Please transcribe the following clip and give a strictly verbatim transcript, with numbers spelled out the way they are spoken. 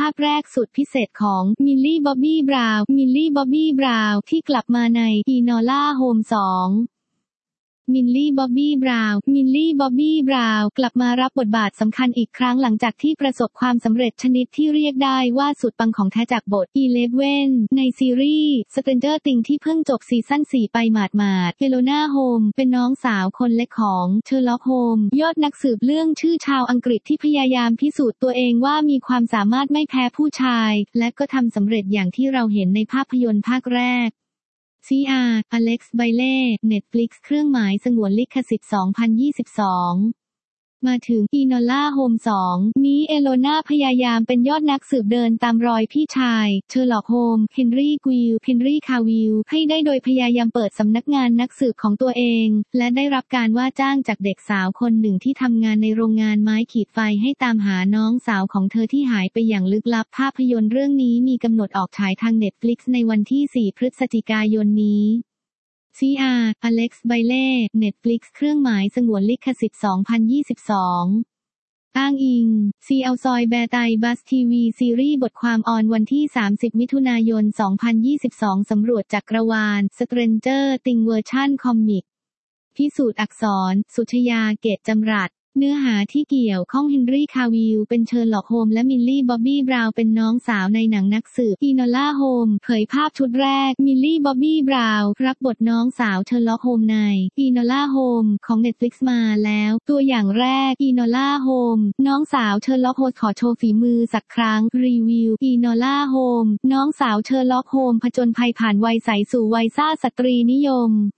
าพแรกสุดพิเศษของมิลลี่บ๊อบบี้บราวน์มิลลี่บ๊อบบี้บราวน์ที่กลับมาในอีนอล่าโฮมสองมิลลี่บ๊อบบี้บราวน์มิลลี่บ๊อบบี้บราวน์กลับมารับบทบาทสำคัญอีกครั้งหลังจากที่ประสบความสำเร็จชนิดที่เรียกได้ว่าสุดปังของแท้จากบท อีเลฟเว่น ในซีรีส์ Stranger Things ที่เพิ่งจบซีซั่นสี่ไปหมาดๆเฮโลนาโฮมเป็นน้องสาวคนเล็กของเชอร์ล็อกโฮมยอดนักสืบเรื่องชื่อชาวอังกฤษที่พยายามพิสูจน์ตัวเองว่ามีความสามารถไม่แพ้ผู้ชายและก็ทำสำเร็จอย่างที่เราเห็นในภาพยนตร์ภาคแรกซี อาร์ อเล็กซ์ ไบเล่ Netflix เครื่องหมายสงวนลิขสิทธิ์ สองพันยี่สิบสองมาถึงอีนอล่าโฮมสองนี้เอโลนาพยายามเป็นยอดนักสืบเดินตามรอยพี่ชายเชอร์ล็อกโฮมเฮนรี่กวิลเฮนรี่คาวิลให้ได้โดยพยายามเปิดสำนักงานนักสืบของตัวเองและได้รับการว่าจ้างจากเด็กสาวคนหนึ่งที่ทำงานในโรงงานไม้ขีดไฟให้ตามหาน้องสาวของเธอที่หายไปอย่างลึกลับภาพยนตร์เรื่องนี้มีกำหนดออกฉายทาง Netflix ในวันที่สี่พฤศจิกายนนี้ซี อาร์ อเล็กซ์ ไบเล่ Netflix เครื่องหมายสงวนลิขสิทธิ์ สองพันยี่สิบสองอ้างอิง ซี อัล ซอยแบร์ไตบัสทีวีซีรีส์บทความออนวันที่ สามสิบมิถุนายน สองพันยี่สิบสองสำรวจจักรวาล Stranger Things เวอร์ชันคอมิกพิสูจน์อักษร สุชยา เกตจำรัดเนื้อหาที่เกี่ยวข้องเฮนรี่คาวิลเป็นเชอร์ล็อกโฮมและมิลลี่บ๊อบบี้บราวน์เป็นน้องสาวในหนังนักสืบอีนอล่าโฮมเผยภาพชุดแรกมิลลี่บ๊อบบี้บราวน์รับบทน้องสาวเชอร์ล็อกโฮมในอีนอล่าโฮมของ Netflix มาแล้วตัวอย่างแรกอีนอล่าโฮมน้องสาวเชอร์ล็อกโฮมขอโชว์ฝีมือสักครั้งรีวิวอีนอล่าโฮมน้องสาวเชอร์ล็อกโฮมผจญภัยผ่านวัยใสสู่วัยซ่าสตรีนิยม